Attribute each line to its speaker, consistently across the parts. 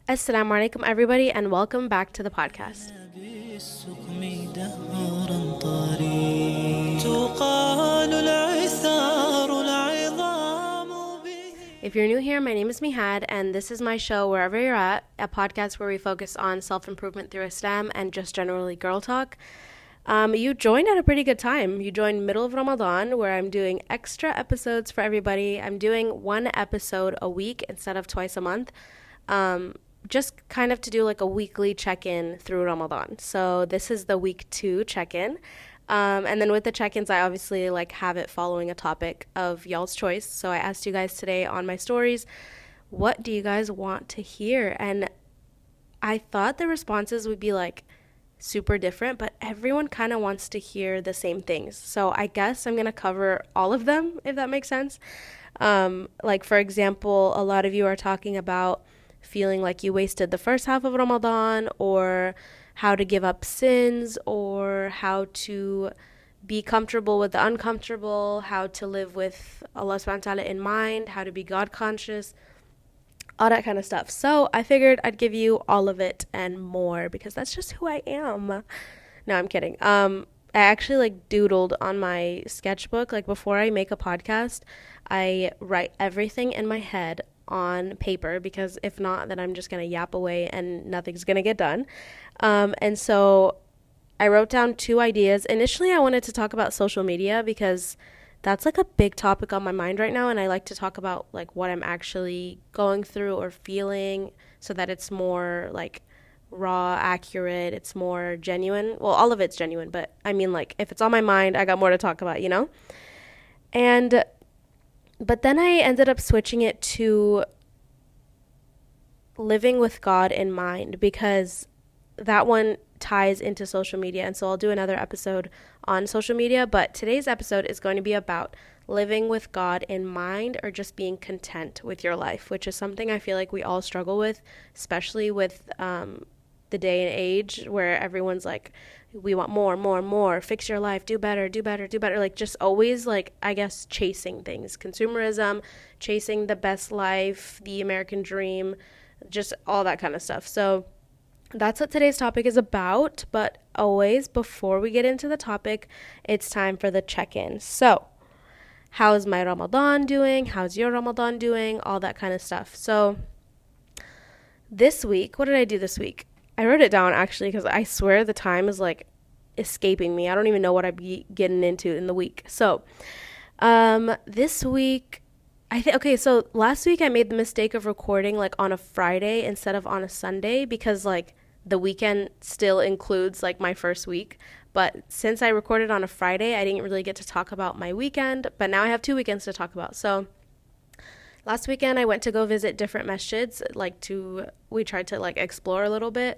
Speaker 1: Assalamu alaikum, everybody, and welcome back to the podcast. If you're new here, my name is Mihad, and this is my show, Wherever You're At, a podcast where we focus on self-improvement through Islam and just generally girl talk. You joined at a pretty good time. You joined middle of Ramadan, where I'm doing extra episodes for everybody. I'm doing one episode a week instead of twice a month. Just kind of to do like a weekly check-in through Ramadan. So this is the week 2 check-in. And then with the check-ins, I obviously like have it following a topic of y'all's choice. So I asked you guys today on my stories, what do you guys want to hear? And I thought the responses would be like super different, but everyone kind of wants to hear the same things. So I guess I'm going to cover all of them, if that makes sense. Like, for example, a lot of you are talking about feeling like you wasted the first half of Ramadan, or how to give up sins, or how to be comfortable with the uncomfortable, how to live with Allah subhanahu wa ta'ala in mind, how to be God conscious, all that kind of stuff. So I figured I'd give you all of it and more because that's just who I am. No, I'm kidding. I actually like doodled on my sketchbook. Like before I make a podcast, I write everything in my head on paper, because if not, then I'm just going to yap away and nothing's going to get done. And so I wrote down 2 ideas. Initially, I wanted to talk about social media because that's like a big topic on my mind right now, and I like to talk about like what I'm actually going through or feeling so that it's more like raw, accurate, it's more genuine. Well, all of it's genuine, but I mean, like, if it's on my mind, I got more to talk about, you know? But then I ended up switching it to living with God in mind, because that one ties into social media. And so I'll do another episode on social media, but today's episode is going to be about living with God in mind, or just being content with your life, which is something I feel like we all struggle with, especially with the day and age where everyone's like, we want more, more, more, fix your life, do better, do better, do better. Like just always like, I guess, chasing things, consumerism, chasing the best life, the American dream, just all that kind of stuff. So that's what today's topic is about. But always, before we get into the topic, it's time for the check-in. So how's my Ramadan doing? How's your Ramadan doing? All that kind of stuff. So this week, what did I do this week? I wrote it down actually because I swear the time is like escaping me. I don't even know what I'd be getting into in the week. So this week, so last week I made the mistake of recording like on a Friday instead of on a Sunday, because like the weekend still includes like my first week. But since I recorded on a Friday, I didn't really get to talk about my weekend, but now I have 2 weekends to talk about. So last weekend, I went to go visit different masjids, we tried to like explore a little bit.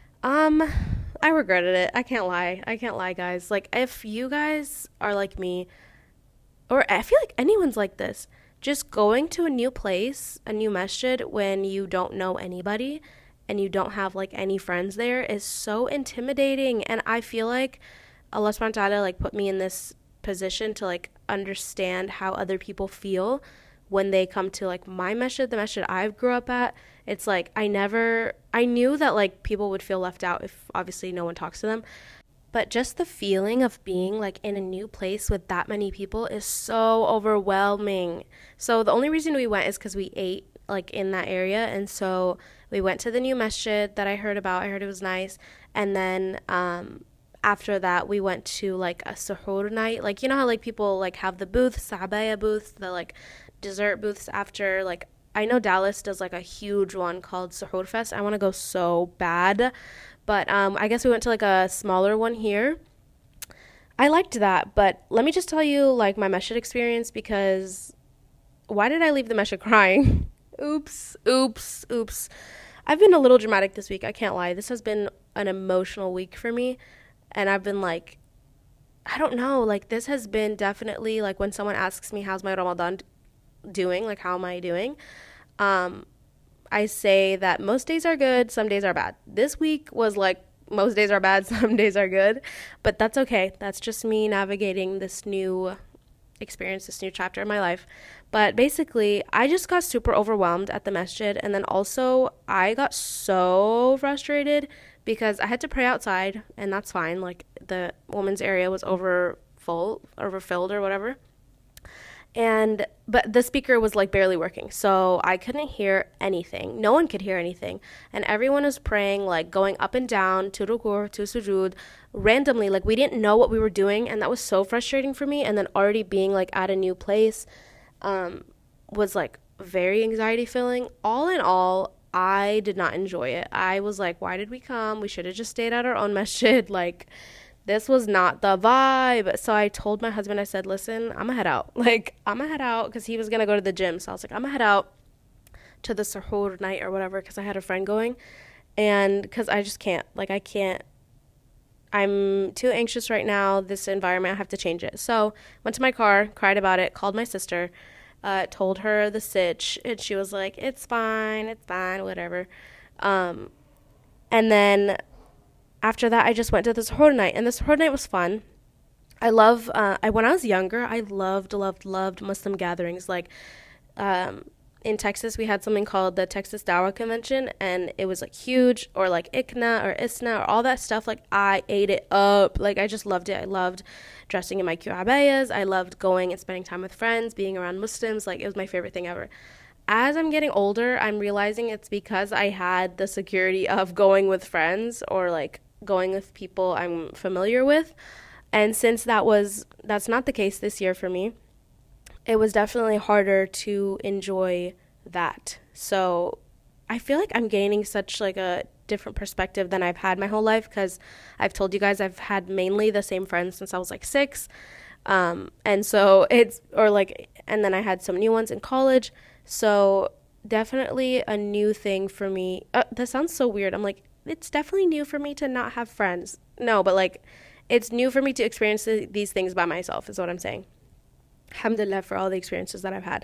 Speaker 1: I regretted it. I can't lie, guys. Like, if you guys are like me, or I feel like anyone's like this, just going to a new place, a new masjid, when you don't know anybody and you don't have like any friends there, is so intimidating. And I feel like Allah subhanahu wa ta'ala like put me in this position to like understand how other people feel when they come to like my masjid, the masjid I grew up at. It's like I knew that like people would feel left out if obviously no one talks to them. But just the feeling of being like in a new place with that many people is so overwhelming. So the only reason we went is because we ate like in that area. And so we went to the new masjid that I heard about. I heard it was nice. And then after that, we went to like a suhoor night. Like, you know how like people like have the booths, sahabaya booths, the like dessert booths after. Like, I know Dallas does like a huge one called Suhoor Fest. I want to go so bad. But I guess we went to like a smaller one here. I liked that. But let me just tell you like my masjid experience, because why did I leave the masjid crying? Oops. I've been a little dramatic this week. I can't lie. This has been an emotional week for me. And I've been like, I don't know, like this has been definitely like when someone asks me how's my Ramadan doing, like how am I doing, I say that most days are good, some days are bad. This week was like most days are bad, some days are good, but that's okay. That's just me navigating this new experience this new chapter in my life. But basically, I just got super overwhelmed at the masjid. And then also, I got so frustrated because I had to pray outside, and that's fine. Like, the women's area was overfilled or whatever. But the speaker was like barely working, so I couldn't hear anything. No one could hear anything, and everyone was praying, like going up and down to ruku, to sujud, randomly. Like, we didn't know what we were doing, and that was so frustrating for me. And then already being like at a new place was like very anxiety filling. All in all, I did not enjoy it. I was like, why did we come? We should have just stayed at our own masjid. Like, this was not the vibe. So I told my husband, I said, listen, I'm gonna head out. Like, I'm gonna head out because he was gonna go to the gym. So I was like, I'm gonna head out to the suhoor night or whatever because I had a friend going. And because I just can't. Like, I can't. I'm too anxious right now. This environment, I have to change it. So went to my car, cried about it, called my sister, told her the sitch. And she was like, it's fine, whatever. And then after that, I just went to this suhoor night, and the suhoor night was fun. When I was younger, I loved Muslim gatherings. Like, in Texas, we had something called the Texas Dawah Convention, and it was like huge, or like ICNA or ISNA or all that stuff. Like, I ate it up. Like, I just loved it. I loved dressing in my cute abayas. I loved going and spending time with friends, being around Muslims. Like, it was my favorite thing ever. As I'm getting older, I'm realizing it's because I had the security of going with friends or like going with people I'm familiar with. And since that's not the case this year for me, it was definitely harder to enjoy that. So I feel like I'm gaining such like a different perspective than I've had my whole life, because I've told you guys I've had mainly the same friends since I was like 6. And so and then I had some new ones in college. So definitely a new thing for me. That sounds so weird. I'm like, it's definitely new for me to not have friends. No, but like, it's new for me to experience these things by myself is what I'm saying. Alhamdulillah for all the experiences that I've had.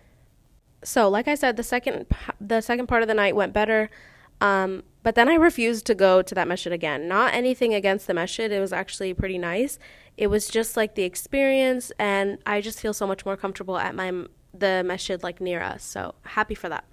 Speaker 1: So like I said, the second part of the night went better. But then I refused to go to that masjid again. Not anything against the masjid. It was actually pretty nice. It was just like the experience, and I just feel so much more comfortable at the masjid like near us. So happy for that.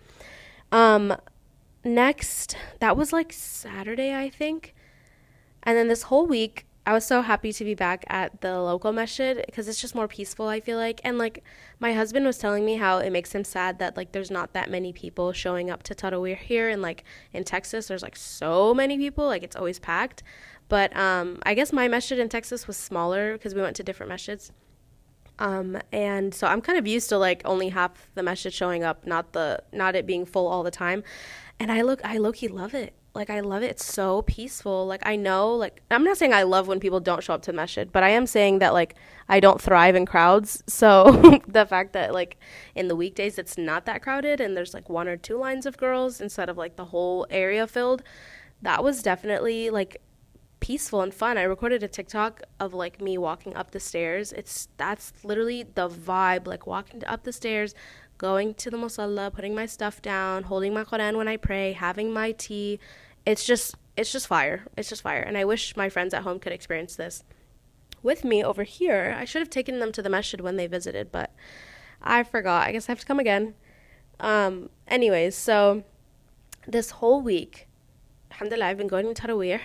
Speaker 1: Next, that was like Saturday, I think. And then this whole week, I was so happy to be back at the local masjid because it's just more peaceful, I feel like. And like, my husband was telling me how it makes him sad that like there's not that many people showing up to Taraweeh here, and like in Texas there's like so many people, like it's always packed. But I guess my masjid in Texas was smaller because we went to different masjids. And so I'm kind of used to like only half the masjid showing up, not it being full all the time. And I low-key love it. Like, I love it. It's so peaceful. Like, I know, like, I'm not saying I love when people don't show up to the masjid, but I am saying that, like, I don't thrive in crowds. So the fact that, like, in the weekdays it's not that crowded and there's, like, 1 or 2 lines of girls instead of, like, the whole area filled, that was definitely, like, peaceful and fun. I recorded a TikTok of, like, me walking up the stairs. That's literally the vibe, like, walking up the stairs, going to the musalla, putting my stuff down, holding my Quran when I pray, having my tea. It's just fire. It's just fire. And I wish my friends at home could experience this with me over here. I should have taken them to the masjid when they visited, but I forgot. I guess I have to come again. Anyways, so this whole week, alhamdulillah, I've been going to Taraweeh.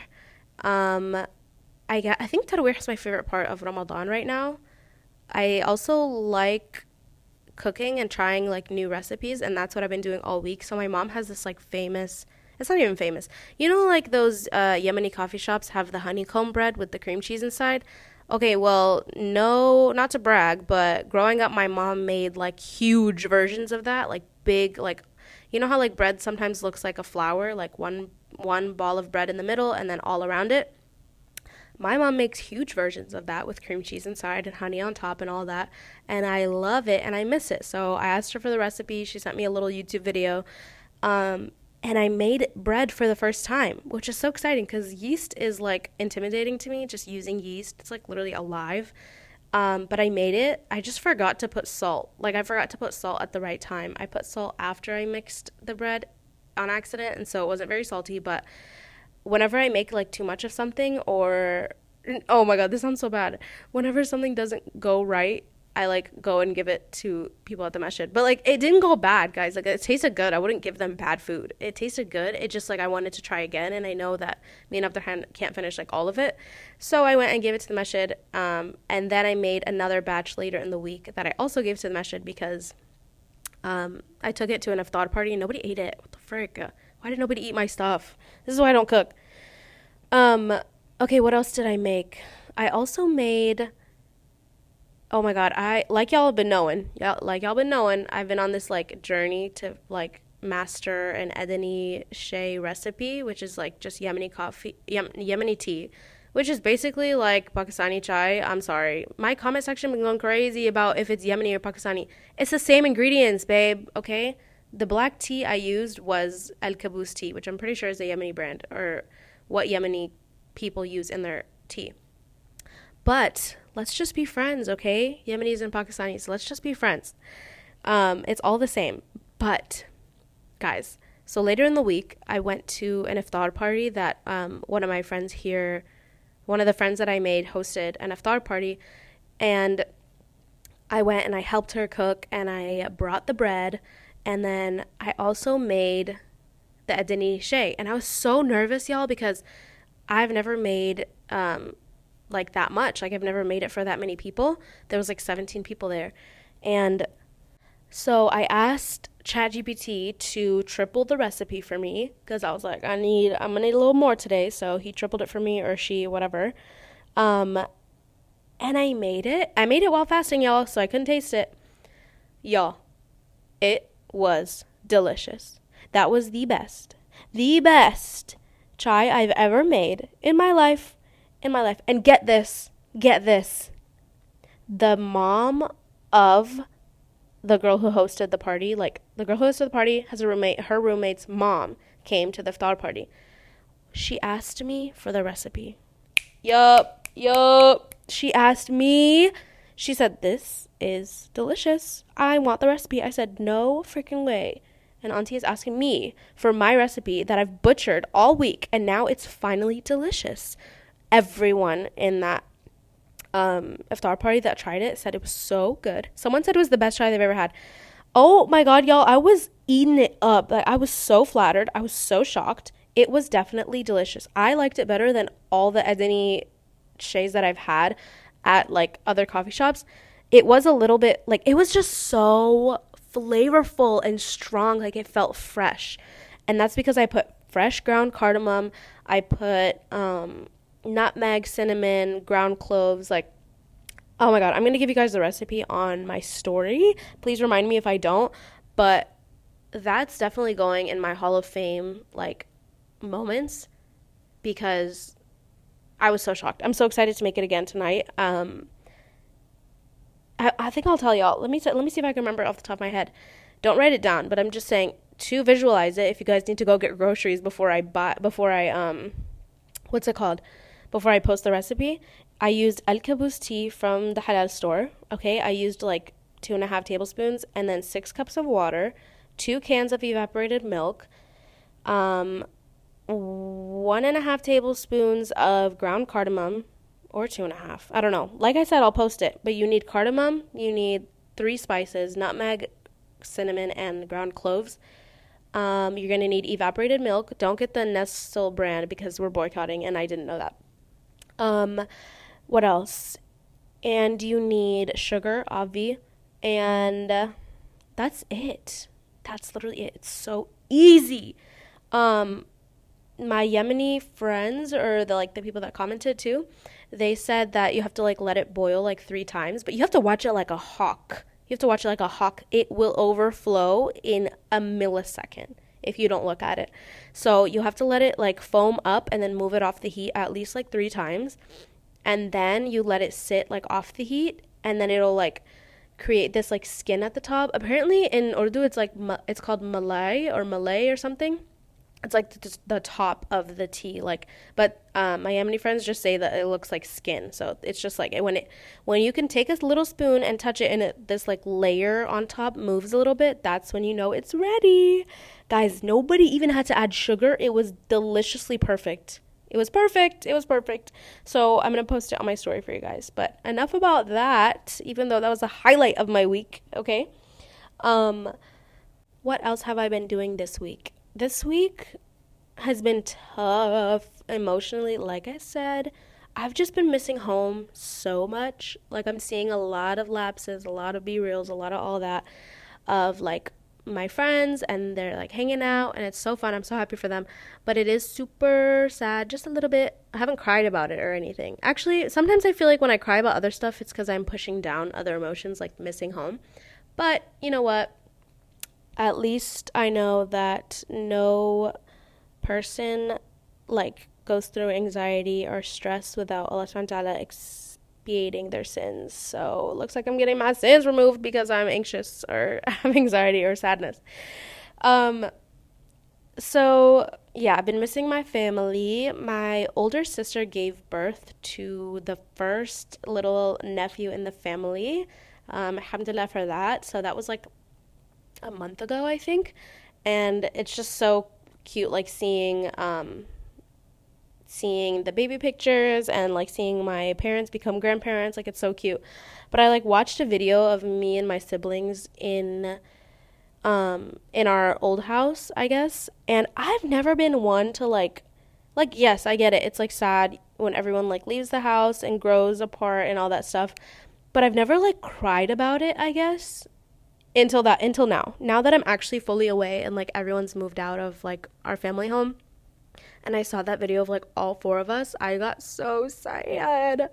Speaker 1: I think Taraweeh is my favorite part of Ramadan right now. I also like cooking and trying like new recipes, and that's what I've been doing all week. So my mom has this like famous, it's not even famous, you know, like those Yemeni coffee shops have the honeycomb bread with the cream cheese inside. Okay, well, no, not to brag, but growing up my mom made like huge versions of that, like big, like, you know how like bread sometimes looks like a flower, like one ball of bread in the middle and then all around it. My mom makes huge versions of that with cream cheese inside and honey on top and all that. And I love it and I miss it. So I asked her for the recipe. She sent me a little YouTube video. And I made bread for the first time, which is so exciting because yeast is like intimidating to me, just using yeast. It's like literally alive. But I made it. I just forgot to put salt. Like, I forgot to put salt at the right time. I put salt after I mixed the bread on accident, and so it wasn't very salty. But whenever I make like too much of something, or oh my god, this sounds so bad, whenever something doesn't go right, I like go and give it to people at the masjid. But like it didn't go bad, guys. Like it tasted good. I wouldn't give them bad food. It tasted good. It just like I wanted to try again, and I know that me and Abdurrahman can't finish like all of it. So I went and gave it to the masjid. And then I made another batch later in the week that I also gave to the masjid because I took it to an iftar party and nobody ate it. What the frick? Why did nobody eat my stuff? This is why I don't cook. Okay, what else did I make? I also made, oh my God, like y'all have been knowing, I've been on this like journey to like master an Edeni Shay recipe, which is like just Yemeni tea, which is basically like Pakistani chai. I'm sorry. My comment section been going crazy about if it's Yemeni or Pakistani. It's the same ingredients, babe, okay? The black tea I used was Al Caboose tea, which I'm pretty sure is a Yemeni brand, or what Yemeni people use in their tea. But let's just be friends, okay? Yemenis and Pakistanis, let's just be friends. It's all the same. But, guys, so later in the week, I went to an iftar party that one of my friends here, one of the friends that I made hosted an iftar party. And I went and I helped her cook, and I brought the bread. And then I also made the Edeni Shay. And I was so nervous, y'all, because I've never made like that much. Like I've never made it for that many people. There was like 17 people there. And so I asked ChatGPT to triple the recipe for me because I was like, I'm gonna need a little more today. So he tripled it for me, or she, whatever. And I made it. I made it while fasting, y'all, so I couldn't taste it. Y'all, it was delicious. That was the best chai I've ever made in my life. And get this. The mom of the girl who hosted the party, has a roommate. Her roommate's mom came to the iftar party. She asked me for the recipe. Yup. She asked me. She said, "This is delicious. I want the recipe." I said, "No freaking way." And Auntie is asking me for my recipe that I've butchered all week, and now it's finally delicious. Everyone in that iftar party that tried it said it was so good. Someone said it was the best chai they've ever had. Oh my God, y'all, I was eating it up. Like, I was so flattered. I was so shocked. It was definitely delicious. I liked it better than all the Edeni Shays that I've had at like other coffee shops. It was a little bit like, it was just so flavorful and strong. Like it felt fresh. And that's because I put fresh ground cardamom. I put nutmeg, cinnamon, ground cloves. Like, oh my God, I'm gonna give you guys the recipe on my story. Please remind me if I don't. But that's definitely going in my Hall of Fame like moments because I was so shocked. I'm so excited to make it again tonight. I think I'll tell y'all. Let me see if I can remember off the top of my head. Don't write it down, but I'm just saying to visualize it. If you guys need to go get groceries before I post the recipe, I used Al Caboose tea from the halal store. Okay, I used like 2.5 tablespoons, and then 6 cups of water, 2 cans of evaporated milk, 1.5 tablespoons of ground cardamom, or 2.5. I don't know. Like I said, I'll post it. But you need cardamom. You need 3 spices: nutmeg, cinnamon, and ground cloves. You're going to need evaporated milk. Don't get the Nestle brand because we're boycotting, and I didn't know that. What else? And you need sugar, obvi. And that's it. That's literally it. It's so easy. My Yemeni friends, or the people that commented too, they said that you have to let it boil 3 times, but you have to watch it like a hawk. It will overflow in a millisecond if you don't look at it. So you have to let it foam up and then move it off the heat at least 3 times, and then you let it sit off the heat, and then it'll create this skin at the top. Apparently in Urdu it's called malay or something. It's just the top of the tea, but my Yemeni friends just say that it looks like skin. So it's just when you can take a little spoon and touch it, and this layer on top moves a little bit, that's when you know it's ready. Guys, nobody even had to add sugar. It was deliciously perfect. It was perfect. It was perfect. So I'm going to post it on my story for you guys. But enough about that, even though that was the highlight of my week. Okay. What else have I been doing this week? This week has been tough emotionally. Like I said, I've just been missing home so much. Like, I'm seeing a lot of lapses, a lot of B-reels, a lot of all that of like my friends, and they're like hanging out, and it's so fun. I'm so happy for them, but it is super sad, just a little bit. I haven't cried about it or anything. Actually, sometimes I feel like when I cry about other stuff, it's because I'm pushing down other emotions like missing home. But you know what? At least I know that no person like goes through anxiety or stress without Allah subhanahu wa ta'ala expiating their sins. So it looks like I'm getting my sins removed because I'm anxious or have anxiety or sadness. So yeah, I've been missing my family. My older sister gave birth to the first little nephew in the family. Alhamdulillah for that. So that was like a month ago, I think. And it's just so cute, like seeing the baby pictures and like seeing my parents become grandparents. Like, it's so cute. But I like watched a video of me and my siblings in our old house, I guess, and I've never been one to like yes, I get it, it's like sad when everyone like leaves the house and grows apart and all that stuff, but I've never like cried about it, I guess, until now that I'm actually fully away and like everyone's moved out of like our family home. And I saw that video of like all four of us. I got so sad.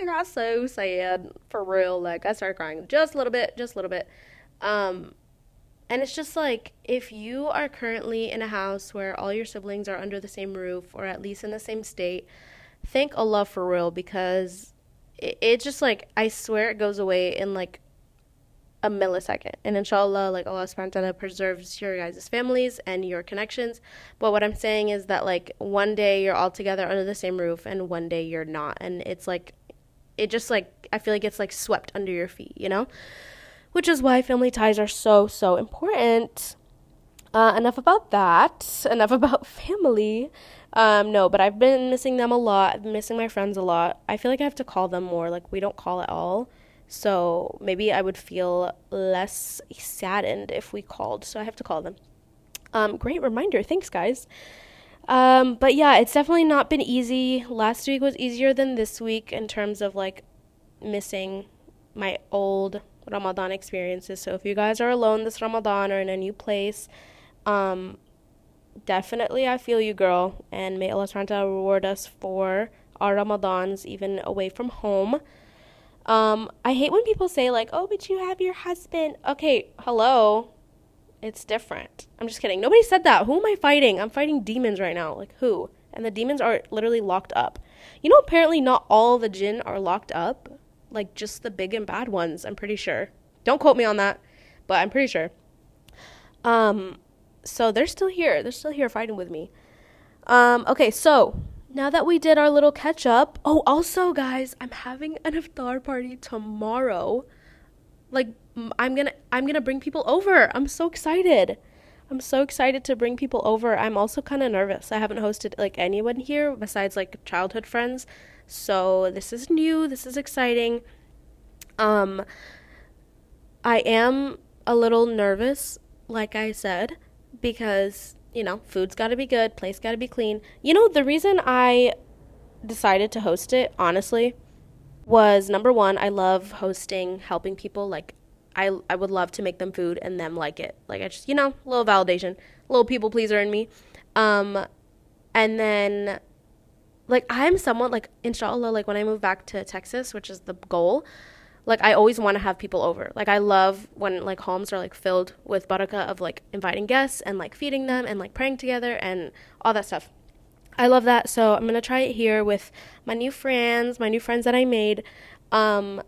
Speaker 1: For real. Like, I started crying just a little bit. And it's just like, if you are currently in a house where all your siblings are under the same roof or at least in the same state, thank Allah for real, because it just like, I swear it goes away in like a millisecond. And inshallah, like, Allah subhanahu wa ta'ala preserves your guys' families and your connections. But what I'm saying is that like one day you're all together under the same roof and one day you're not. And it's like, it just like, I feel like it's like swept under your feet, you know? Which is why family ties are so, so important. Enough about that. Enough about family. No, but I've been missing them a lot. I've been missing my friends a lot. I feel like I have to call them more. Like, we don't call at all. So maybe I would feel less saddened if we called. So I have to call them. Great reminder. Thanks, guys. But yeah, it's definitely not been easy. Last week was easier than this week in terms of like missing my old Ramadan experiences. So if you guys are alone this Ramadan or in a new place, definitely I feel you, girl. And may Allah subhanahu wa ta'ala reward us for our Ramadans even away from home. I hate when people say like, oh, but you have your husband. Okay, hello. It's different. I'm just kidding. Nobody said that. Who am I fighting? I'm fighting demons right now. Like, who? And the demons are literally locked up. You know, apparently not all the jinn are locked up. Like, just the big and bad ones, I'm pretty sure. Don't quote me on that, but I'm pretty sure. So they're still here. They're still here fighting with me. Okay, so now that we did our little catch up. Oh, also, guys, I'm having an iftar party tomorrow. Like, I'm gonna bring people over. I'm so excited. I'm so excited to bring people over. I'm also kind of nervous. I haven't hosted like anyone here besides like childhood friends. So this is new. This is exciting. I am a little nervous, like I said, because, you know, food's got to be good, place got to be clean. You know, the reason I decided to host it, honestly, was number one, I love hosting, helping people. Like, I would love to make them food and them like it. Like, I just, you know, a little validation, a little people pleaser in me. And then, like, I'm someone, like, inshallah, like, when I move back to Texas, which is the goal, like, I always want to have people over. Like, I love when, like, homes are, like, filled with barakah of, like, inviting guests and, like, feeding them and, like, praying together and all that stuff. I love that. So I'm going to try it here with my new friends that I made. And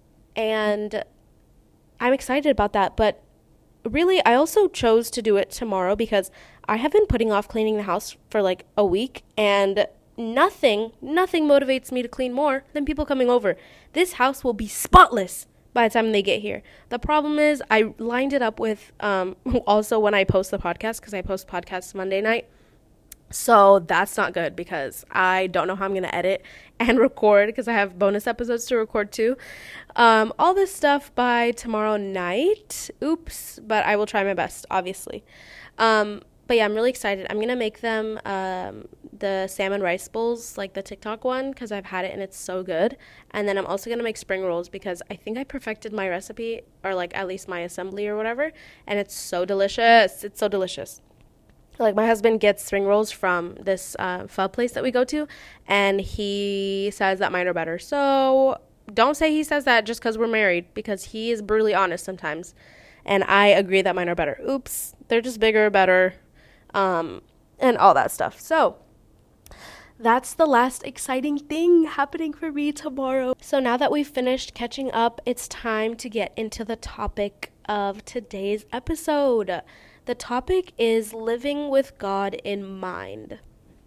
Speaker 1: I'm excited about that. But really, I also chose to do it tomorrow because I have been putting off cleaning the house for, like, a week, and nothing motivates me to clean more than people coming over. This house will be spotless by the time they get here. The problem is I lined it up with also when I post the podcast, because I post podcasts Monday night, So that's not good because I don't know how I'm going to edit and record because I have bonus episodes to record too. All this stuff by tomorrow night. Oops, but I will try my best, obviously. But yeah, I'm really excited. I'm going to make them the salmon rice bowls, like the TikTok one, because I've had it and it's so good. And then I'm also going to make spring rolls because I think I perfected my recipe, or like at least my assembly or whatever. And it's so delicious. It's so delicious. Like, my husband gets spring rolls from this pho place that we go to, and he says that mine are better. So don't say he says that just because we're married, because he is brutally honest sometimes. And I agree that mine are better. Oops, they're just bigger, better, and all that stuff. So that's the last exciting thing happening for me tomorrow. So now that we've finished catching up, it's time to get into the topic of today's episode. The topic is living with God in mind.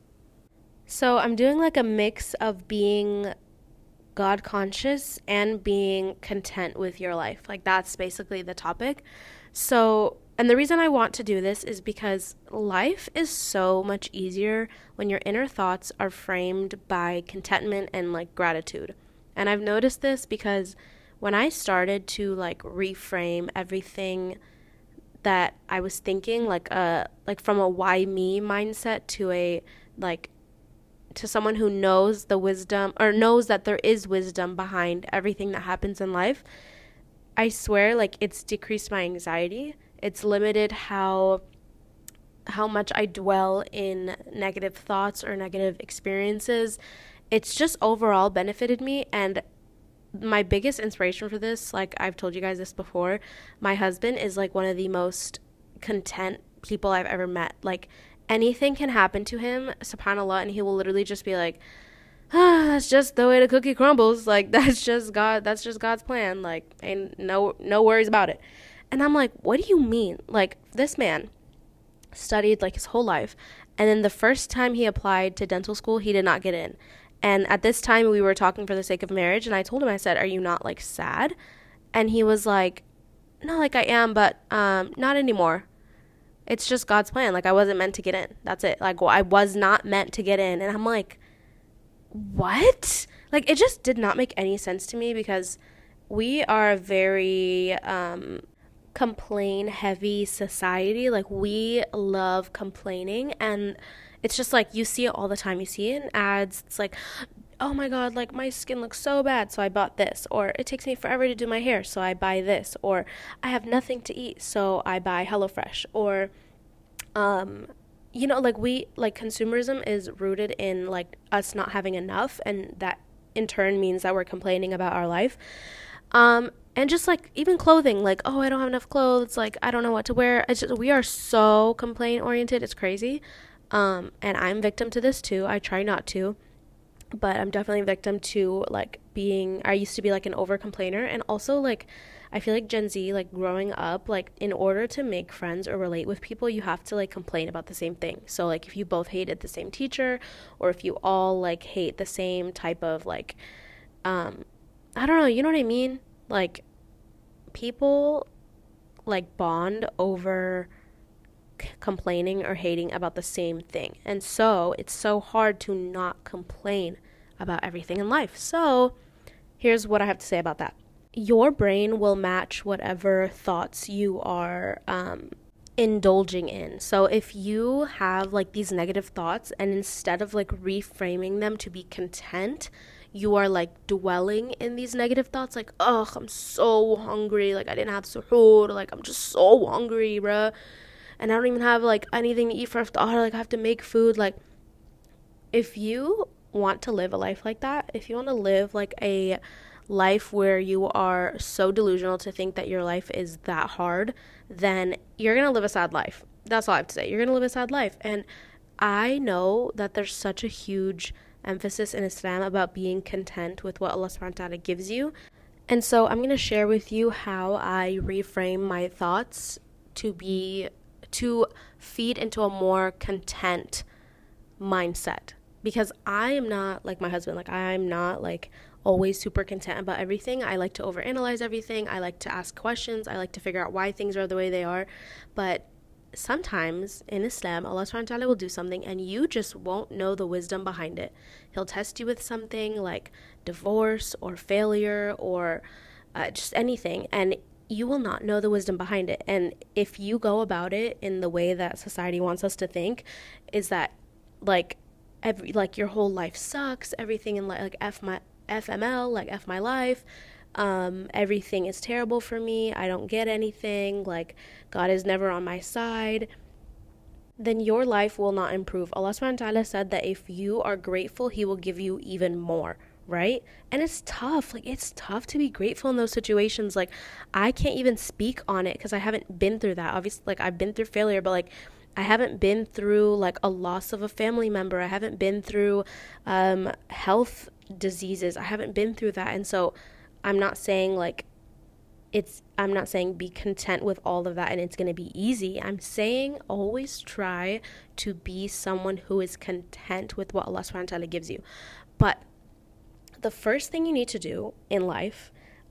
Speaker 1: So I'm doing like a mix of being God conscious and being content with your life. Like, that's basically the topic. So, and the reason I want to do this is because life is so much easier when your inner thoughts are framed by contentment and like gratitude. And I've noticed this because when I started to like reframe everything that I was thinking, like from a why me mindset to a like to someone who knows the wisdom, or knows that there is wisdom behind everything that happens in life, I swear, like, it's decreased my anxiety. It's limited how much I dwell in negative thoughts or negative experiences. It's just overall benefited me. And my biggest inspiration for this, like I've told you guys this before, my husband is like one of the most content people I've ever met. Like, anything can happen to him, subhanAllah, and he will literally just be like, that's just the way the cookie crumbles. Like, that's just God's plan. Like, ain't no worries about it. And I'm like, what do you mean? Like, this man studied like his whole life, and then the first time he applied to dental school, he did not get in. And at this time, we were talking for the sake of marriage, and I told him, I said, are you not, like, sad? And he was like, no, like, I am, but not anymore. It's just God's plan. Like, I wasn't meant to get in. That's it. Like, well, I was not meant to get in. And I'm like, what? Like, it just did not make any sense to me, because we are a very complain-heavy society. Like, we love complaining, and it's just like, you see it all the time. You see it in ads. It's like, oh my God, like, my skin looks so bad, so I bought this. Or it takes me forever to do my hair, so I buy this. Or I have nothing to eat, so I buy HelloFresh. Or, like, consumerism is rooted in, like, us not having enough. And that, in turn, means that we're complaining about our life. And just, like, even clothing, like, oh, I don't have enough clothes. Like, I don't know what to wear. It's just, we are so complaint-oriented. It's crazy. And I'm victim to this too. I try not to, but I'm definitely a victim to, like, I used to be like an over complainer. And also, like, I feel like Gen Z, like, growing up, like, in order to make friends or relate with people, you have to, like, complain about the same thing. So, like, if you both hated the same teacher, or if you all, like, hate the same type of, like, I don't know, you know what I mean? Like, people, like, bond over complaining or hating about the same thing. And so it's so hard to not complain about everything in life. So here's what I have to say about that. Your brain will match whatever thoughts you are indulging in. So if you have, like, these negative thoughts, and instead of, like, reframing them to be content, you are, like, dwelling in these negative thoughts, like, ugh, I'm so hungry, like, I didn't have suhoor, like, I'm just so hungry, bruh, and I don't even have, like, anything to eat for iftar, like, I have to make food. Like, if you want to live a life like that, if you want to live, like, a life where you are so delusional to think that your life is that hard, then you're going to live a sad life. That's all I have to say. You're going to live a sad life. And I know that there's such a huge emphasis in Islam about being content with what Allah subhanahu wa ta'ala gives you. And so I'm going to share with you how I reframe my thoughts to feed into a more content mindset. Because I am not like my husband. Like, I'm not, like, always super content about everything. I like to overanalyze everything. I like to ask questions. I like to figure out why things are the way they are. But sometimes in Islam, Allah subhanahu wa ta'ala will do something and you just won't know the wisdom behind it. He'll test you with something like divorce or failure or just anything, and you will not know the wisdom behind it. And if you go about it in the way that society wants us to think, is that like your whole life sucks, everything in like FML, like F my life, everything is terrible for me, I don't get anything, like God is never on my side, then your life will not improve. Allah subhanahu wa ta'ala said that if you are grateful, He will give you even more, right? And it's tough. Like, it's tough to be grateful in those situations. Like, I can't even speak on it because I haven't been through that. Obviously, like, I've been through failure, but like, I haven't been through like a loss of a family member. I haven't been through health diseases. I haven't been through that. And so I'm not saying like I'm not saying be content with all of that and it's going to be easy. I'm saying always try to be someone who is content with what Allah subhanahu wa ta'ala gives you. But the first thing you need to do in life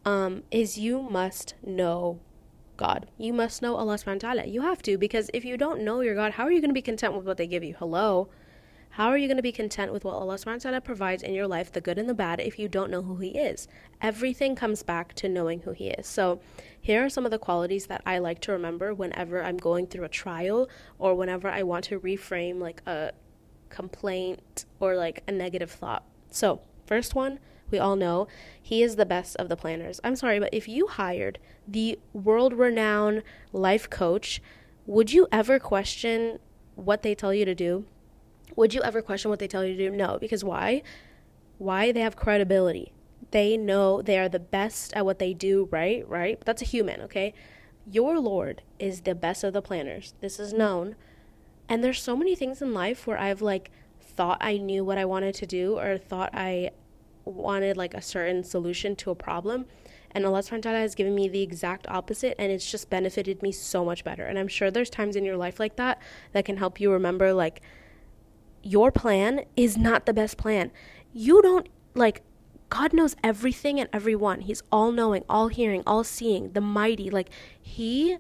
Speaker 1: is you must know God. You must know Allah subhanahu wa ta'ala. You have to, because if you don't know your God, how are you going to be content with what they give you? Hello? How are you going to be content with what Allah subhanahu wa ta'ala provides in your life, the good and the bad, if you don't know who He is? Everything comes back to knowing who He is. So here are some of the qualities that I like to remember whenever I'm going through a trial or whenever I want to reframe like a complaint or like a negative thought. So first one, we all know He is the best of the planners. I'm sorry, but if you hired the world-renowned life coach, would you ever question what they tell you to do? Would you ever question what they tell you to do? No, because why? Why? They have credibility. They know they are the best at what they do, right? Right? But that's a human, okay? Your Lord is the best of the planners. This is known. And there's so many things in life where I've like thought I knew what I wanted to do or thought I wanted like a certain solution to a problem. And Allah subhanahu wa ta'ala has given me the exact opposite, and it's just benefited me so much better. And I'm sure there's times in your life like that that can help you remember like your plan is not the best plan. You don't, like, God knows everything and everyone. He's all knowing, all hearing, all seeing, the mighty. Like, His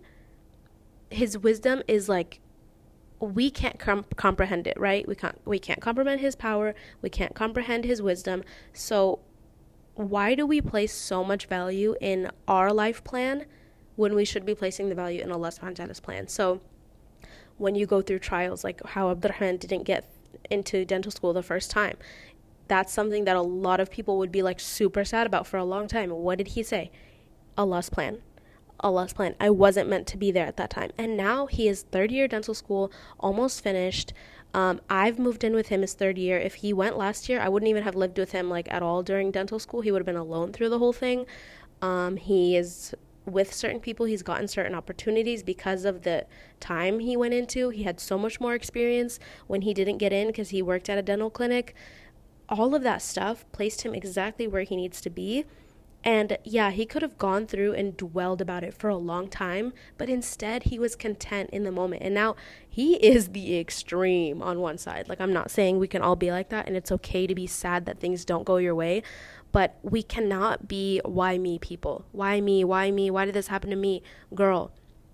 Speaker 1: wisdom is like, we can't comprehend it, right? We can't comprehend His power. We can't comprehend His wisdom. So why do we place so much value in our life plan when we should be placing the value in Allah subhanahu wa ta'ala's plan? So when you go through trials, like how Abdurrahman didn't get into dental school the first time, that's something that a lot of people would be like super sad about for a long time. What did he say? Allah's plan. Allah's plan. I wasn't meant to be there at that time. And now he is third year dental school, almost finished. I've moved in with him his third year. If he went last year, I wouldn't even have lived with him like at all during dental school. He would have been alone through the whole thing. He is with certain people. He's gotten certain opportunities because of the time he went into. He had so much more experience when he didn't get in because he worked at a dental clinic. All of that stuff placed him exactly where he needs to be. And yeah, he could have gone through and dwelled about it for a long time, but instead he was content in the moment. And now he is the extreme on one side. Like, I'm not saying we can all be like that, and it's okay to be sad that things don't go your way, but we cannot be why me people. Why me? Why me? Why did this happen to me? Girl,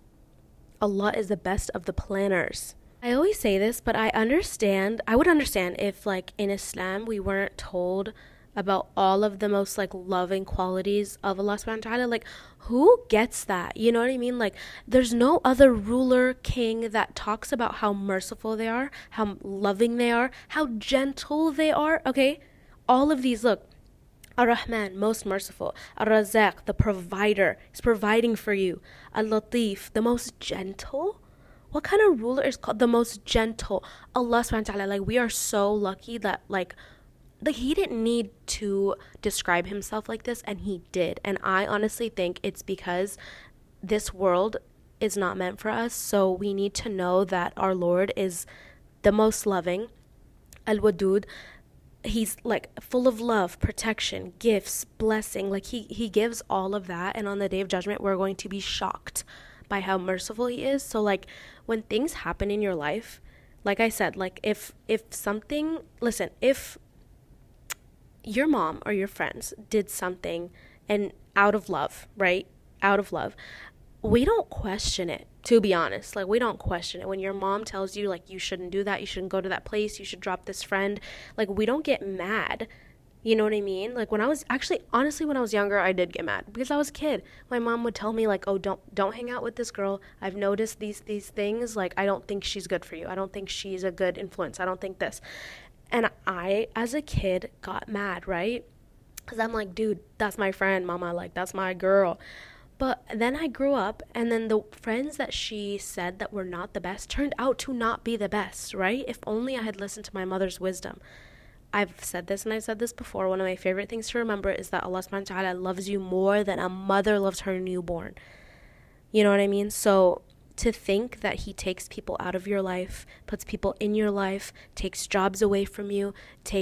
Speaker 1: Allah is the best of the planners. I always say this, but I would understand if like in Islam we weren't told about all of the most like loving qualities of Allah subhanahu wa ta'ala. Like, who gets that? You know what I mean? Like, there's no other ruler, king that talks about how merciful they are, how loving they are, how gentle they are. Okay, all of these, look, Ar-Rahman, most merciful. Ar-Razaq, the provider, is providing for you. Al-Latif, the most gentle. What kind of ruler is called the most gentle? Allah subhanahu wa ta'ala. Like, we are so lucky that like he didn't need to describe himself like this, and he did. And I honestly think it's because this world is not meant for us. So we need to know that our Lord is the most loving. Al-Wadud. He's like full of love, protection, gifts, blessing. Like he gives all of that. And on the day of judgment, we're going to be shocked by how merciful he is. So like when things happen in your life, like I said, like if your mom or your friends did something and out of love, right? Out of love, we don't question it. To be honest, like, we don't question it. When your mom tells you, like, you shouldn't do that, you shouldn't go to that place, you should drop this friend, like, we don't get mad. You know what I mean? Like, when I was actually, honestly, when I was younger, I did get mad because I was a kid. My mom would tell me, like, oh, don't hang out with this girl. I've noticed these things. Like, I don't think she's good for you. I don't think she's a good influence. I don't think this. And I, as a kid, got mad, right? Because I'm like, dude, that's my friend, mama. Like, that's my girl. But then I grew up, and then the friends that she said that were not the best turned out to not be the best, right? If only I had listened to my mother's wisdom. I've said this and I've said this before. One of my favorite things to remember is that Allah subhanahu wa ta'ala loves you more than a mother loves her newborn. You know what I mean? So to think that he takes people out of your life, puts people in your life, takes jobs away from you,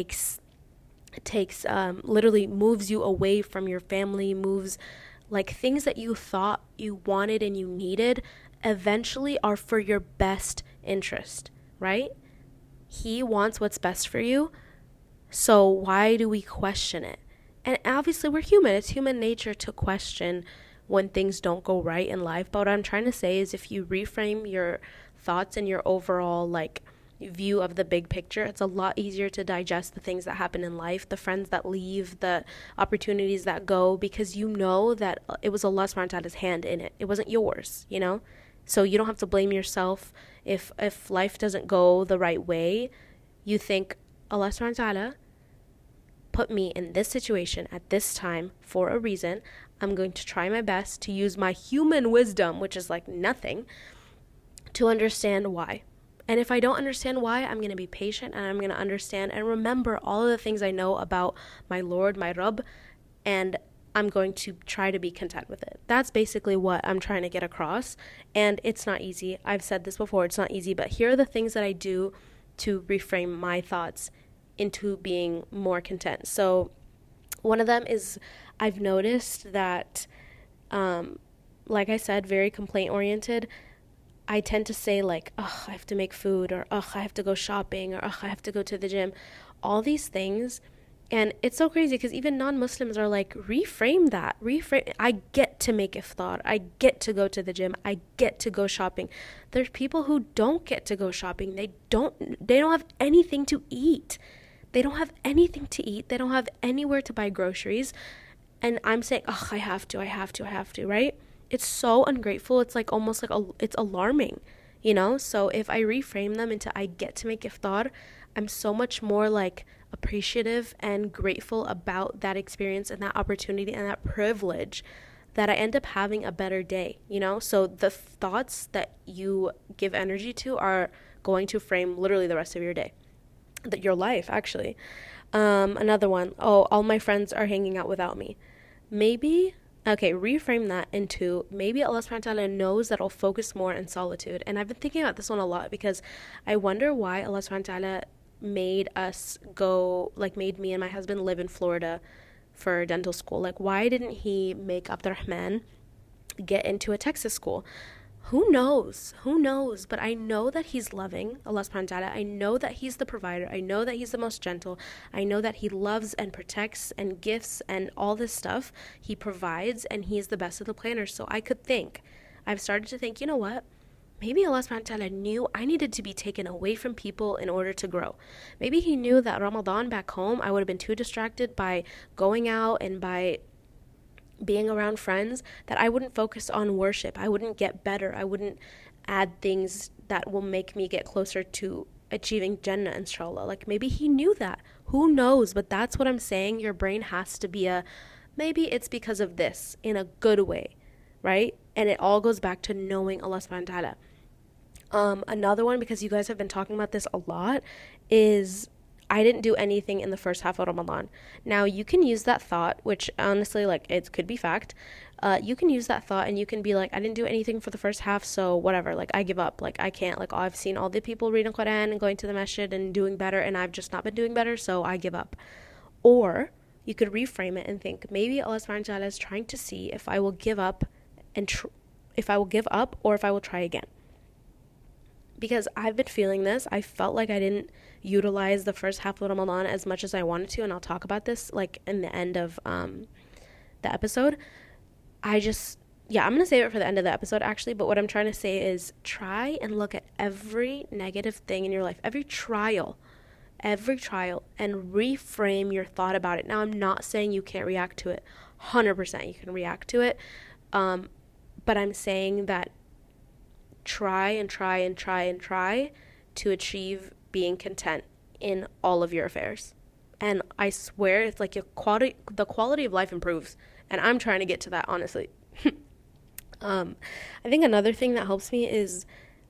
Speaker 1: literally moves you away from your family, moves like things that you thought you wanted and you needed eventually are for your best interest, right? He wants what's best for you. So why do we question it? And obviously we're human. It's human nature to question when things don't go right in life. But what I'm trying to say is if you reframe your thoughts and your overall like view of the big picture, it's a lot easier to digest the things that happen in life, the friends that leave, the opportunities that go, because you know that it was Allah subhanahu wa ta'ala's hand in it. It wasn't yours, you know? So you don't have to blame yourself if life doesn't go the right way. You think Allah subhanahu wa ta'ala put me in this situation at this time for a reason. I'm going to try my best to use my human wisdom, which is like nothing, to understand why. And if I don't understand why, I'm going to be patient and I'm going to understand and remember all of the things I know about my Lord, my Rabb, and I'm going to try to be content with it. That's basically what I'm trying to get across. And it's not easy. I've said this before, it's not easy, but here are the things that I do to reframe my thoughts into being more content. So one of them is I've noticed that, like I said, very complaint oriented. I tend to say like, oh, I have to make food, or oh, I have to go shopping, or oh, I have to go to the gym, all these things. And it's so crazy because even non-Muslims are like, reframe that. I get to make iftar. I get to go to the gym. I get to go shopping. There's people who don't get to go shopping. They don't have anything to eat. They don't have anything to eat. They don't have anywhere to buy groceries. And I'm saying, oh, I have to, right? It's so ungrateful. It's like almost like it's alarming, you know? So if I reframe them into I get to make iftar, I'm so much more like appreciative and grateful about that experience and that opportunity and that privilege that I end up having a better day, you know? So the thoughts that you give energy to are going to frame literally the rest of your day, your life, actually. Another one, oh, all my friends are hanging out without me. Reframe that into maybe Allah subhanahu wa ta'ala knows that I'll focus more in solitude. And I've been thinking about this one a lot because I wonder why Allah subhanahu wa ta'ala made me and my husband live in Florida for dental school. Like, why didn't he make Abdurrahman get into a Texas school? Who knows? But I know that he's loving, Allah subhanahu wa ta'ala. I know that he's the provider. I know that he's the most gentle. I know that he loves and protects and gifts and all this stuff. He provides and he's the best of the planners. So I've started to think, you know what? Maybe Allah subhanahu wa ta'ala knew I needed to be taken away from people in order to grow. Maybe he knew that Ramadan back home, I would have been too distracted by going out and by being around friends that I wouldn't focus on worship. I wouldn't get better. I wouldn't add things that will make me get closer to achieving Jannah, inshallah. Like, maybe he knew that. Who knows? But that's what I'm saying. Your brain has to be maybe it's because of this in a good way, right? And it all goes back to knowing Allah subhanahu wa ta'ala. Another one, because you guys have been talking about this a lot, is I didn't do anything in the first half of Ramadan. Now, you can use that thought, which honestly, like, it could be fact. You can use that thought and you can be like, I didn't do anything for the first half, so whatever, like, I give up. Like, I can't, like, I've seen all the people reading Quran and going to the masjid and doing better, and I've just not been doing better, so I give up. Or you could reframe it and think, maybe Allah subhanahu wa ta'ala is trying to see if I will give up or if I will try again. Because I've been feeling this. I felt like I didn't utilize the first half of Ramadan as much as I wanted to, and I'll talk about this like in the end of the episode. I just yeah, I'm going to save it for the end of the episode actually, but what I'm trying to say is try and look at every negative thing in your life, every trial, and reframe your thought about it. Now, I'm not saying you can't react to it. 100% you can react to it. But I'm saying that try to achieve being content in all of your affairs. And I swear it's like the quality of life improves. And I'm trying to get to that, honestly. I think another thing that helps me is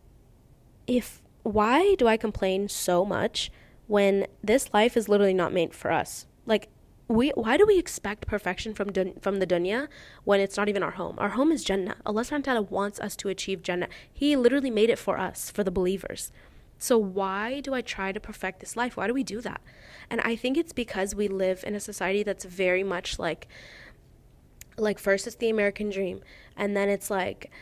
Speaker 1: why do I complain so much when this life is literally not made for us? Like, why do we expect perfection from the dunya when it's not even our home? Our home is Jannah. Allah subhanahu wa ta'ala wants us to achieve Jannah. He literally made it for us, for the believers. So why do I try to perfect this life? Why do we do that? And I think it's because we live in a society that's very much like first it's the American dream, and then it's like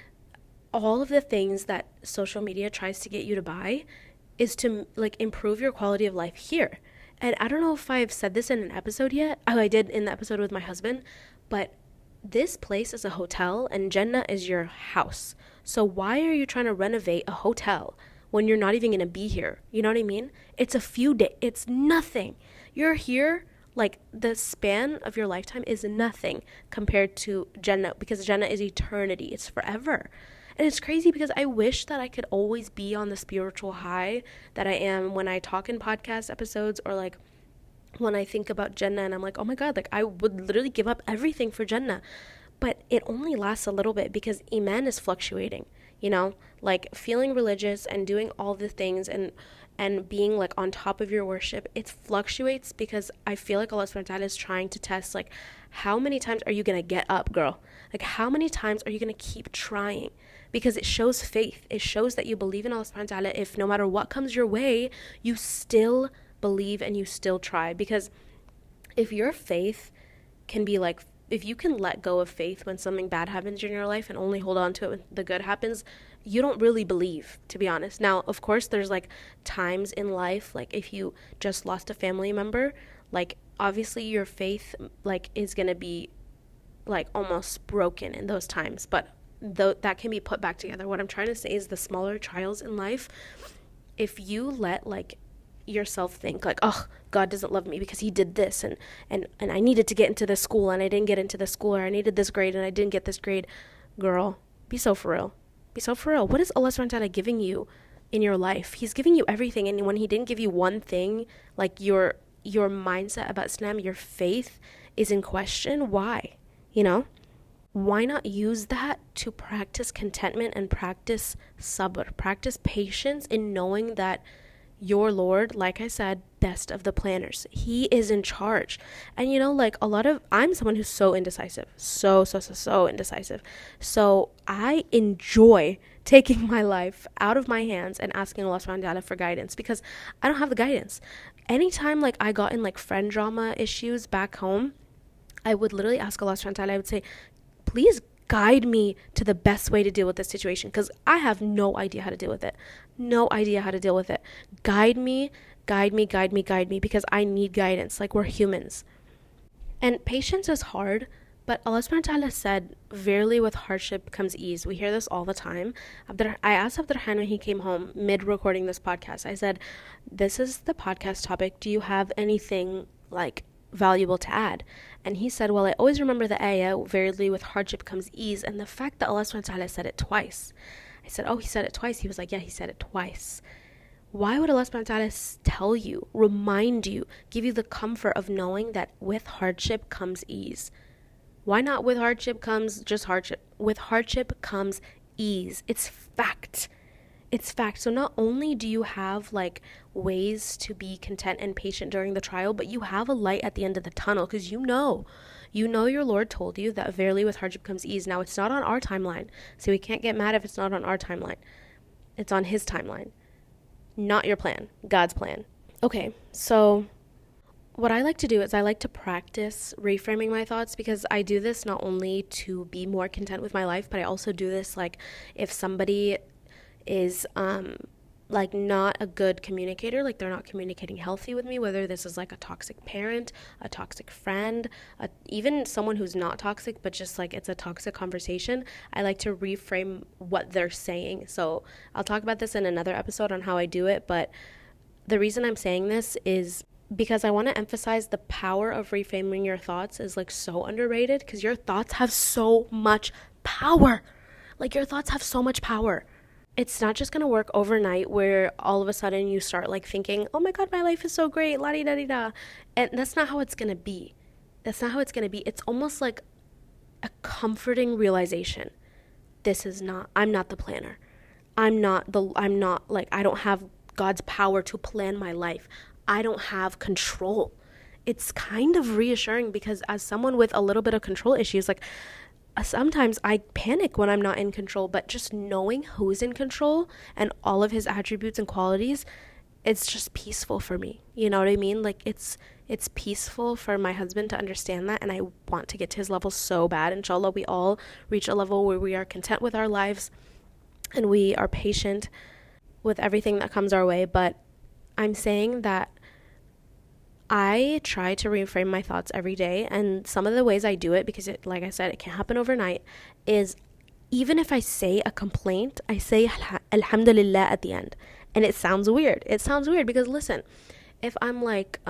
Speaker 1: all of the things that social media tries to get you to buy is to like improve your quality of life here. And I don't know if I've said this in an episode yet. Oh, I did in the episode with my husband. But this place is a hotel and Jannah is your house. So why are you trying to renovate a hotel when you're not even going to be here? You know what I mean? It's a few days. It's nothing. You're here, like the span of your lifetime is nothing compared to Jannah, because Jannah is eternity. It's forever. And it's crazy because I wish that I could always be on the spiritual high that I am when I talk in podcast episodes, or like when I think about Jannah and I'm like, oh my God, like I would literally give up everything for Jannah. But it only lasts a little bit because Iman is fluctuating, you know, like feeling religious and doing all the things and being like on top of your worship, it fluctuates because I feel like Allah subhanahu wa ta'ala is trying to test, like, how many times are you going to get up, girl? Like, how many times are you going to keep trying? Because it shows faith. It shows that you believe in Allah subhanahu wa ta'ala. If no matter what comes your way, you still believe and you still try. Because if your faith can be like, if you can let go of faith when something bad happens in your life and only hold on to it when the good happens, you don't really believe, to be honest. Now, of course, there's like times in life, like if you just lost a family member, like obviously your faith like is going to be like almost broken in those times, but that can be put back together. What I'm trying to say is the smaller trials in life, if you let like yourself think like, oh, God doesn't love me because he did this and I needed to get into this school and I didn't get into this school, or I needed this grade and I didn't get this grade. Girl, be so for real. Be so for real. What is Allah subhanahu wa ta'ala giving you in your life? He's giving you everything, and when he didn't give you one thing, like your mindset about Islam, your faith is in question. Why? You know? Why not use that to practice contentment and practice sabr, practice patience in knowing that your Lord, like I said, best of the planners, he is in charge. And you know, like I'm someone who's so indecisive, so indecisive. So I enjoy taking my life out of my hands and asking Allah subhanahu wa ta'ala for guidance, because I don't have the guidance. Anytime like I got in like friend drama issues back home, I would literally ask Allah subhanahu wa ta'ala, I would say, please guide me to the best way to deal with this situation, because I have no idea how to deal with it. Guide me, because I need guidance. Like, we're humans. And patience is hard, but Allah subhanahu wa ta'ala said, verily with hardship comes ease. We hear this all the time. I asked Abdurrahman when he came home mid-recording this podcast, I said, this is the podcast topic. Do you have anything, like, valuable to add? And he said, well, I always remember the ayah, verily with hardship comes ease, and the fact that Allah subhanahu wa ta'ala said it twice. I said, oh, he said it twice. He was like, yeah, he said it twice. Why would Allah subhanahu wa ta'ala tell you, remind you, give you the comfort of knowing that with hardship comes ease? Why not with hardship comes just hardship? With hardship comes ease. It's fact. It's fact. So not only do you have like ways to be content and patient during the trial, but you have a light at the end of the tunnel, because you know your Lord told you that verily with hardship comes ease. Now, it's not on our timeline, so we can't get mad if it's not on our timeline. It's on his timeline. Not your plan, God's plan. Okay, so what I like to do is I like to practice reframing my thoughts, because I do this not only to be more content with my life, but I also do this like if somebody is like not a good communicator, like they're not communicating healthy with me, whether this is like a toxic parent, a toxic friend, even someone who's not toxic but just like it's a toxic conversation, I like to reframe what they're saying. So I'll talk about this in another episode on how I do it, but the reason I'm saying this is because I want to emphasize the power of reframing your thoughts is like so underrated, because your thoughts have so much power. Like your thoughts have so much power. It's not just going to work overnight where all of a sudden you start like thinking, oh my God, my life is so great, la di da di da. And that's not how it's going to be. That's not how it's going to be. It's almost like a comforting realization. I'm not the planner. I don't have God's power to plan my life. I don't have control. It's kind of reassuring, because as someone with a little bit of control issues, like sometimes I panic when I'm not in control, but just knowing who's in control and all of his attributes and qualities, it's just peaceful for me. You know what I mean? Like it's peaceful for my husband to understand that, and I want to get to his level so bad. Inshallah, we all reach a level where we are content with our lives and we are patient with everything that comes our way. But I'm saying that I try to reframe my thoughts every day, and some of the ways I do it, because like I said, it can't happen overnight, is even if I say a complaint, I say alhamdulillah at the end. And it sounds weird. It sounds weird because listen, if I'm like,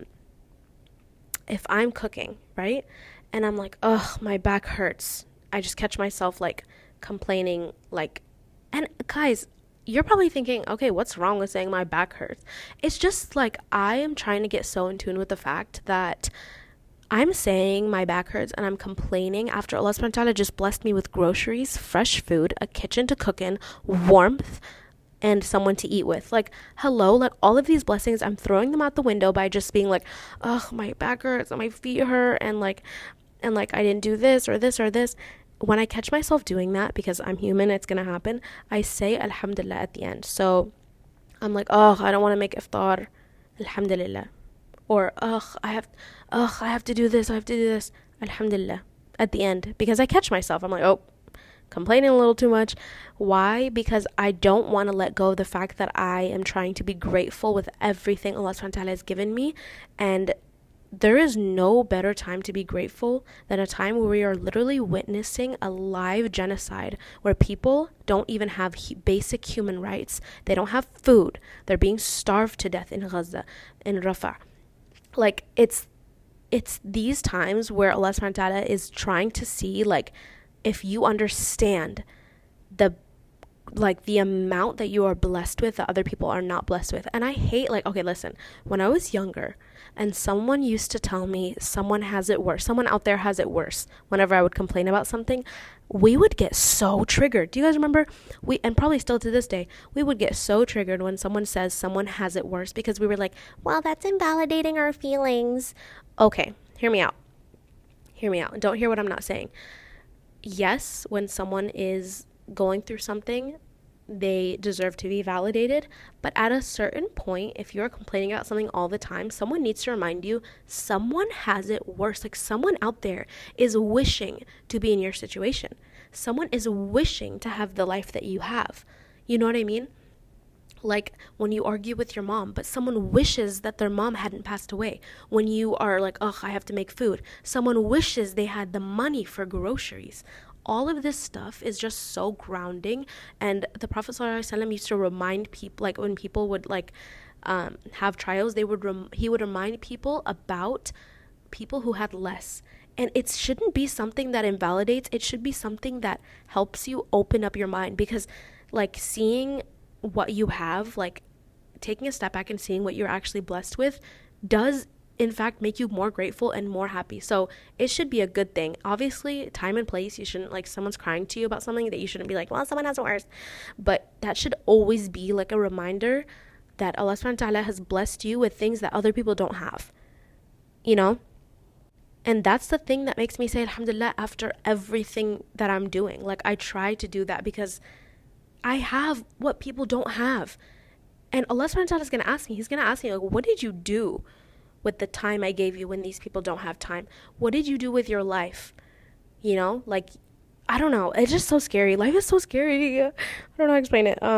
Speaker 1: if I'm cooking, right? And I'm like, ugh, my back hurts. I just catch myself like complaining, like, and guys, you're probably thinking, okay, what's wrong with saying my back hurts? It's just like I am trying to get so in tune with the fact that I'm saying my back hurts and I'm complaining after Allah subhanahu wa ta'ala just blessed me with groceries, fresh food, a kitchen to cook in, warmth, and someone to eat with. Like, hello, like all of these blessings, I'm throwing them out the window by just being like, ugh, my back hurts and my feet hurt, and like I didn't do this or this or this. When I catch myself doing that, because I'm human, it's gonna happen, I say alhamdulillah at the end. So I'm like, oh, I don't want to make iftar, alhamdulillah. Or I have to do this, alhamdulillah, at the end. Because I catch myself, I'm like, oh, complaining a little too much. Why? Because I don't want to let go of the fact that I am trying to be grateful with everything Allah subhanahu wa ta'ala has given me. And there is no better time to be grateful than a time where we are literally witnessing a live genocide, where people don't even have basic human rights. They don't have food. They're being starved to death in Gaza, in Rafah. Like, it's these times where Allah subhanahu wa ta'ala is trying to see, like, if you understand the amount that you are blessed with that other people are not blessed with. And I hate, like, okay, listen, when I was younger and someone used to tell me someone has it worse, someone out there has it worse, whenever I would complain about something, we would get so triggered. Do you guys remember? And probably still to this day, we would get so triggered when someone says someone has it worse, because we were like, well, that's invalidating our feelings. Okay, hear me out. Don't hear what I'm not saying. Yes, when someone is going through something, they deserve to be validated. But at a certain point, if you're complaining about something all the time, someone needs to remind you someone has it worse. Like, someone out there is wishing to be in your situation. Someone is wishing to have the life that you have. You know what I mean? Like when you argue with your mom, but someone wishes that their mom hadn't passed away. When you are like, oh, I have to make food, someone wishes they had the money for groceries. All of this stuff is just so grounding. And the Prophet ﷺ used to remind people, like when people would like have trials, he would remind people about people who had less. And it shouldn't be something that invalidates. It should be something that helps you open up your mind, because like seeing what you have, like taking a step back and seeing what you're actually blessed with does in fact make you more grateful and more happy. So it should be a good thing. Obviously, time and place, you shouldn't, like, someone's crying to you about something, that you shouldn't be like, well, someone has it worse. But that should always be like a reminder that Allah subhanahu wa ta'ala has blessed you with things that other people don't have, you know? And that's the thing that makes me say alhamdulillah after everything that I'm doing. Like, I try to do that because I have what people don't have. And Allah subhanahu wa ta'ala is going to ask me, he's going to ask me, like, what did you do with the time I gave you when these people don't have time? What did you do with your life? You know, like, I don't know. It's just so scary. Life is so scary. I don't know how to explain it.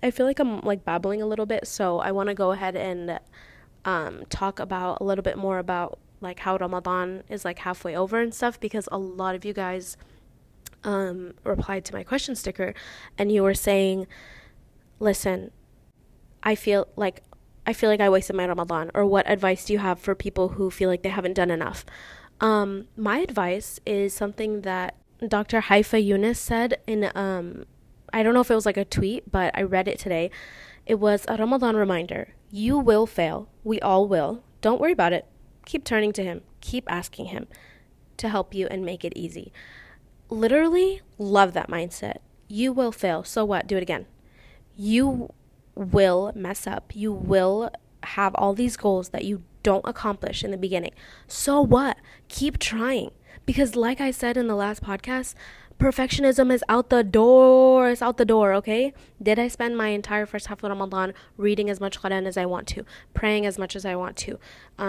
Speaker 1: I feel like I'm like babbling a little bit, so I want to go ahead and talk about a little bit more about like how Ramadan is like halfway over and stuff, because a lot of you guys replied to my question sticker and you were saying, listen, I feel like I wasted my Ramadan, or what advice do you have for people who feel like they haven't done enough? My advice is something that Dr. Haifa Yunus said in I don't know if it was like a tweet, but I read it today. It was a Ramadan reminder. You will fail. We all will. Don't worry about it. Keep turning to him. Keep asking him to help you and make it easy. Literally love that mindset. You will fail. So what? Do it again. You will mess up. You will have all these goals that you don't accomplish in the beginning. So what? Keep trying. Because like I said in the last podcast, perfectionism is out the door. It's out the door, okay? Did I spend my entire first half of Ramadan reading as much Quran as I want to, praying as much as I want to,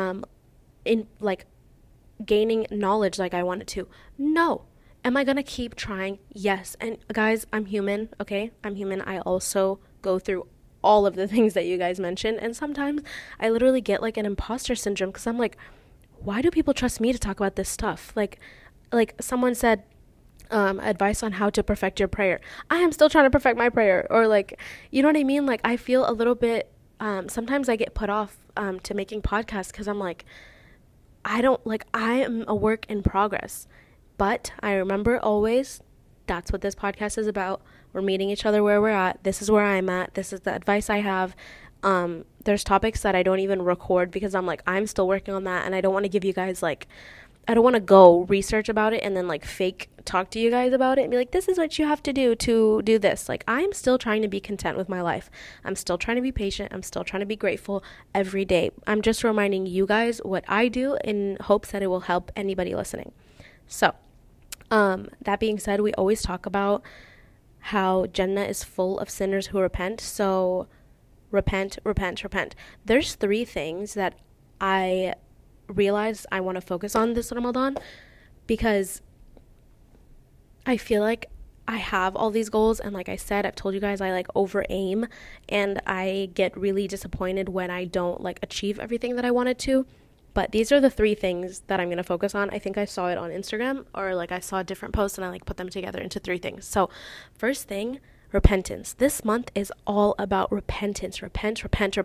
Speaker 1: in like gaining knowledge like I wanted to? No. Am I gonna keep trying? Yes. And guys, I'm human, okay? I'm human. I also go through all of the things that you guys mentioned, and sometimes I literally get like an imposter syndrome, because I'm like, why do people trust me to talk about this stuff? Like someone said, advice on how to perfect your prayer. I am still trying to perfect my prayer. Or like, you know what I mean? Like, I feel a little bit, sometimes I get put off to making podcasts, because I'm like, I am a work in progress. But I remember always, that's what this podcast is about. We're meeting each other where we're at. This is where I'm at. This is the advice I have. There's topics that I don't even record, because I'm like, I'm still working on that, and I don't want to give you guys like, I don't want to go research about it and then like fake talk to you guys about it and be like, this is what you have to do this. Like, I'm still trying to be content with my life. I'm still trying to be patient. I'm still trying to be grateful every day. I'm just reminding you guys what I do in hopes that it will help anybody listening. So, that being said, we always talk about how Jannah is full of sinners who repent. So repent. There's 3 things that I realized I want to focus on this Ramadan, because I feel like I have all these goals, and like I said, I've told you guys, I like over aim, and I get really disappointed when I don't like achieve everything that I wanted to. But these are the 3 things that I'm going to focus on. I think I saw it on Instagram, or like I saw a different post and I like put them together into 3 things. So first thing, repentance. This month is all about repentance. Repent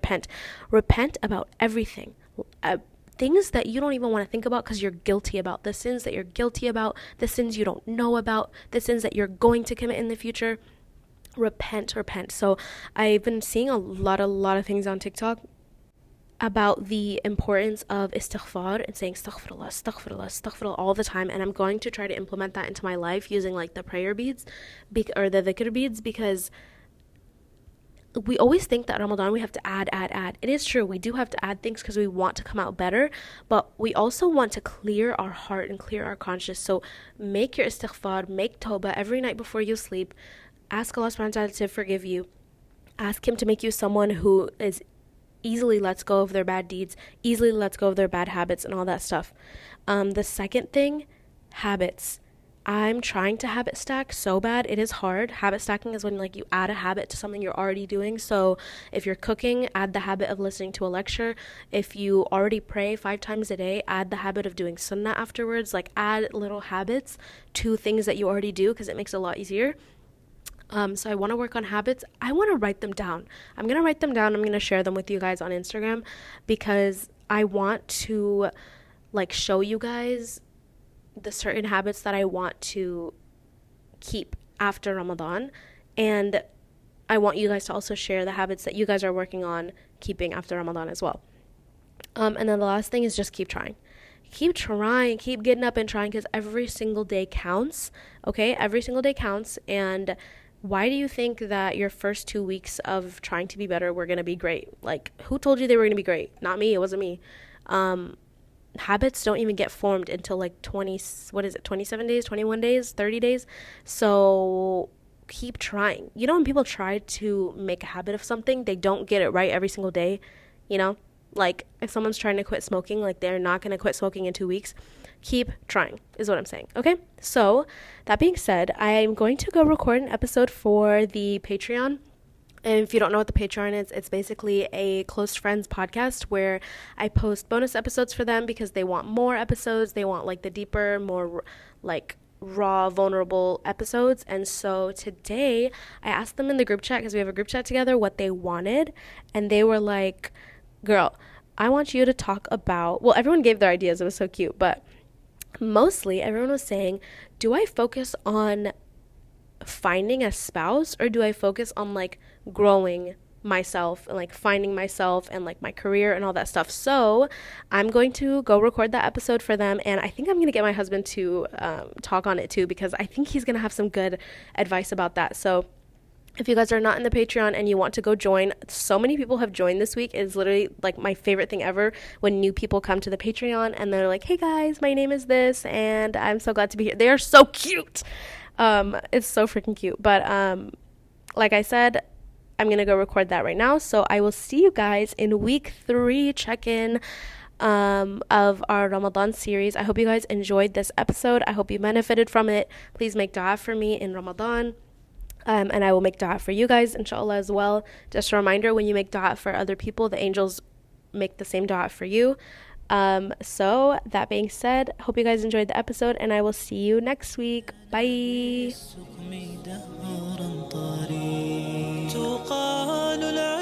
Speaker 1: about everything. Things that you don't even want to think about because you're guilty about. The sins that you're guilty about, the sins you don't know about, the sins that you're going to commit in the future. Repent. So I've been seeing a lot of things on TikTok about the importance of istighfar and saying astaghfirullah all the time, and I'm going to try to implement that into my life using like the prayer beads or the dhikr beads, because we always think that Ramadan we have to add. It is true, we do have to add things because we want to come out better, but we also want to clear our heart and clear our conscience. So make your istighfar, make tawbah every night before you sleep. Ask Allah subhanahu wa ta'ala to forgive you. Ask him to make you someone who is easily lets go of their bad deeds, easily lets go of their bad habits and all that stuff. The second thing, habits. I'm trying to habit stack so bad. It is hard. Habit stacking is when like you add a habit to something you're already doing. So if you're cooking, add the habit of listening to a lecture. If you already pray 5 times a day, add the habit of doing sunnah afterwards. Like, add little habits to things that you already do, because it makes it a lot easier. So I want to work on habits. I want to write them down. I'm going to write them down. I'm going to share them with you guys on Instagram, because I want to like show you guys the certain habits that I want to keep after Ramadan. And I want you guys to also share the habits that you guys are working on keeping after Ramadan as well. And then the last thing is just keep trying. Keep trying, keep getting up and trying, because every single day counts, okay? Every single day counts. And why do you think that your first 2 weeks of trying to be better were going to be great? Like, who told you they were going to be great? Not me. It wasn't me. Habits don't even get formed until like 27 days, 21 days, 30 days. So keep trying. You know, when people try to make a habit of something, they don't get it right every single day, you know? Like, if someone's trying to quit smoking, like, they're not going to quit smoking in 2 weeks. Keep trying is what I'm saying. Okay, so that being said, I'm going to go record an episode for the Patreon. And if you don't know what the Patreon is, it's basically a close friends podcast where I post bonus episodes for them because they want more episodes. They want like the deeper, more like raw, vulnerable episodes. And so today I asked them in the group chat, because we have a group chat together, what they wanted. And they were like, girl, I want you to talk about, well, everyone gave their ideas. It was so cute. But mostly everyone was saying, do I focus on finding a spouse, or do I focus on like growing myself and like finding myself and like my career and all that stuff? So I'm going to go record that episode for them, and I think I'm going to get my husband to talk on it too, because I think he's going to have some good advice about that. So if you guys are not in the Patreon and you want to go join, so many people have joined this week. It's literally like my favorite thing ever when new people come to the Patreon and they're like, hey guys, my name is this and I'm so glad to be here. They are so cute. It's so freaking cute. But like I said, I'm gonna go record that right now. So I will see you guys in week 3 check-in of our Ramadan series. I hope you guys enjoyed this episode. I hope you benefited from it. Please make dua for me in Ramadan. And I will make dua for you guys, inshallah, as well. Just a reminder, when you make dua for other people, the angels make the same dua for you. So that being said, hope you guys enjoyed the episode, and I will see you next week. Bye.